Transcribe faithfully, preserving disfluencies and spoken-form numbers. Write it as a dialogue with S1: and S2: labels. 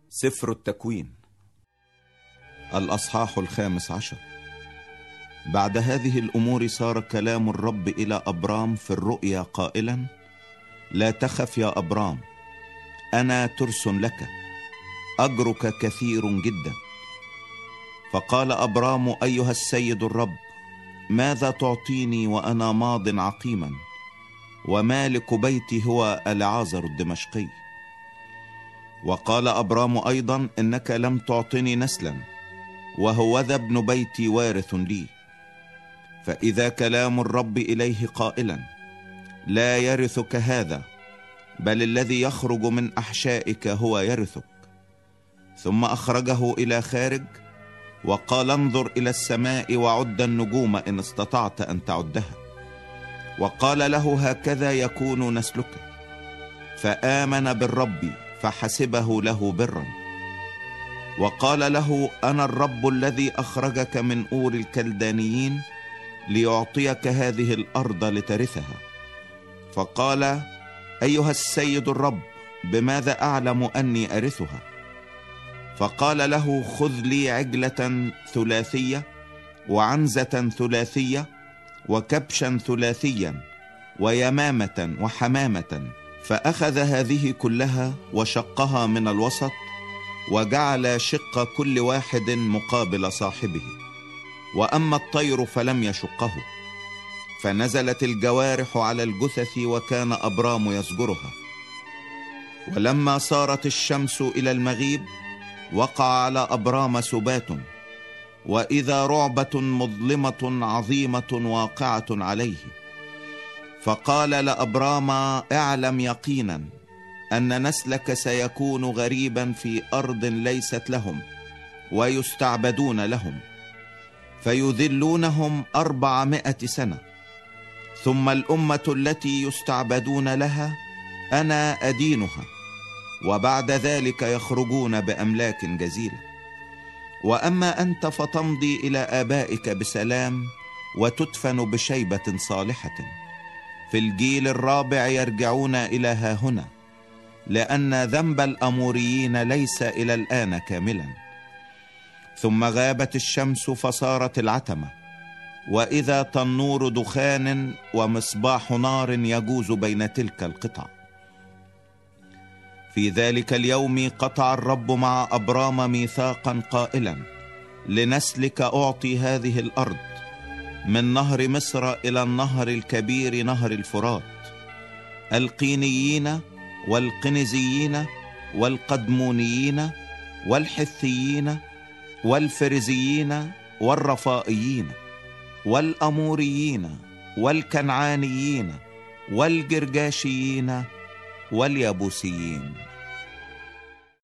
S1: سفر التكوين الأصحاح الخامس عشر. بعد هذه الأمور صار كلام الرب إلى أبرام في الرؤيا قائلا: لا تخف يا أبرام، أنا ترس لك، أجرك كثير جدا. فقال أبرام: أيها السيد الرب، ماذا تعطيني وأنا ماض عقيما، ومالك بيتي هو العازر الدمشقي؟ وقال أبرام أيضا: إنك لم تعطني نسلا، وهوذا ابن بيتي وارث لي. فإذا كلام الرب إليه قائلا: لا يرثك هذا، بل الذي يخرج من أحشائك هو يرثك. ثم أخرجه إلى خارج وقال: انظر إلى السماء وعد النجوم إن استطعت أن تعدها. وقال له: هكذا يكون نسلك. فآمن بالرب فحسبه له برا. وقال له: أنا الرب الذي أخرجك من أور الكلدانيين ليعطيك هذه الأرض لترثها. فقال: أيها السيد الرب، بماذا أعلم أني أرثها؟ فقال له: خذ لي عجلة ثلاثية وعنزة ثلاثية وكبشا ثلاثيا ويمامة وحمامة. فأخذ هذه كلها وشقها من الوسط، وجعل شق كل واحد مقابل صاحبه. وأما الطير فلم يشقه. فنزلت الجوارح على الجثث وكان أبرام يزجرها. ولما صارت الشمس إلى المغيب وقع على أبرام سبات، وإذا رعبة مظلمة عظيمة واقعة عليه. فقال لأبرام: اعلم يقينا أن نسلك سيكون غريبا في أرض ليست لهم، ويستعبدون لهم، فيذلونهم أربعمائة سنة. ثم الأمة التي يستعبدون لها أنا أدينها، وبعد ذلك يخرجون بأملاك جزيلة. وأما أنت فتمضي إلى آبائك بسلام، وتدفن بشيبة صالحة. في الجيل الرابع يرجعون إلى هاهنا، لأن ذنب الأموريين ليس إلى الآن كاملا. ثم غابت الشمس فصارت العتمة، وإذا تنور دخان ومصباح نار يجوز بين تلك القطع. في ذلك اليوم قطع الرب مع أبرام ميثاقا قائلا: لنسلك أعطي هذه الأرض، من نهر مصر إلى النهر الكبير نهر الفرات، القينيين والقنزيين والقدمونيين والحثيين والفرزيين والرفائيين والأموريين والكنعانيين والجرجاشيين واليابوسيين.